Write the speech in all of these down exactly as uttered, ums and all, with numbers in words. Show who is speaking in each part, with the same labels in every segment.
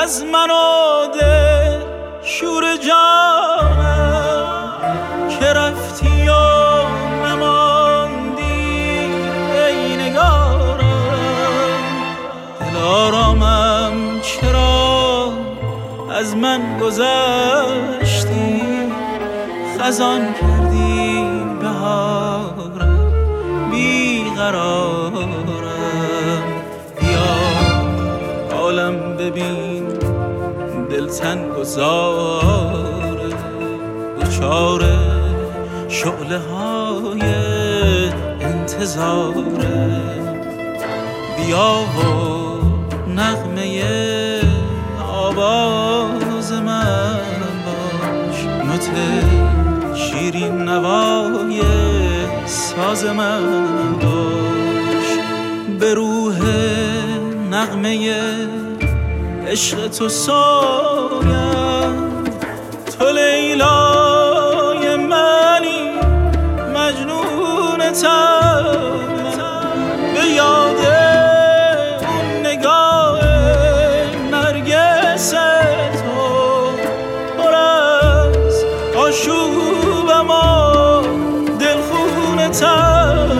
Speaker 1: از من و دل شور جانم که رفتی و نماندی ای نگارم. دلارامم چرا از من گذشتی، خزان کردی بهارم بیقرارم. بیا عالم ببین دلتن گذاره، دچاره شعله های انتظاره. بیا و نغمه آواز من باش، نوت شیرین نوای ساز من باش. به روح نغمه عشق تو سایم، تو لیلای منی مجنونتم. به یاد اون نگاه نرگس تو پر از آشوبم و دلخونتم.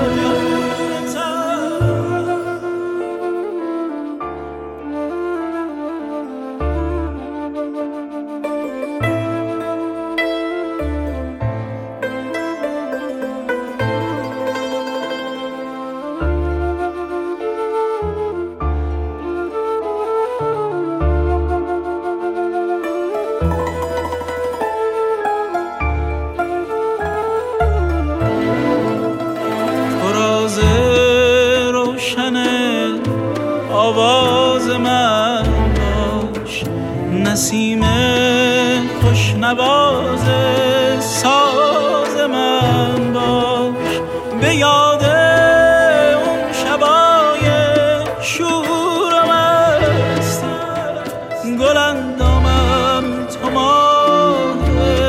Speaker 1: آواز من باش، نسیم خوش نواز ساز من باش. به یاد اون شبای شورم هستی، گل اندامم تو ماه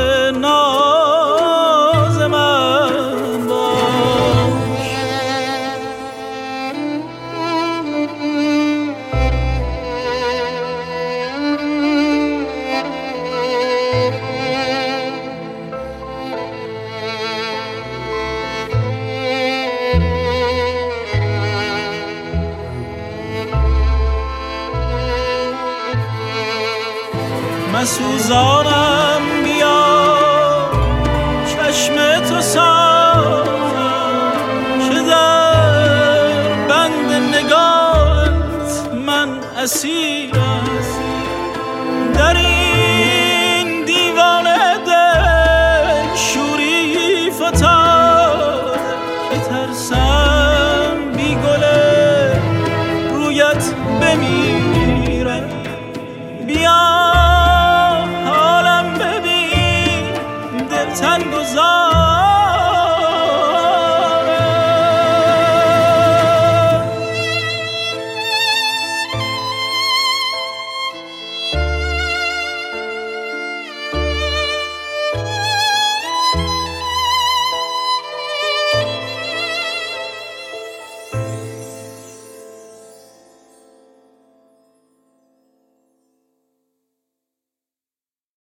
Speaker 1: ناز من باش. مسوزانم بیا چشم تو سازم، چه در بند نگاهت من اسیرم. در این دیوانه دل شوری فتاد که ترسم بی گل رویت بمیرم. بیا تن گذار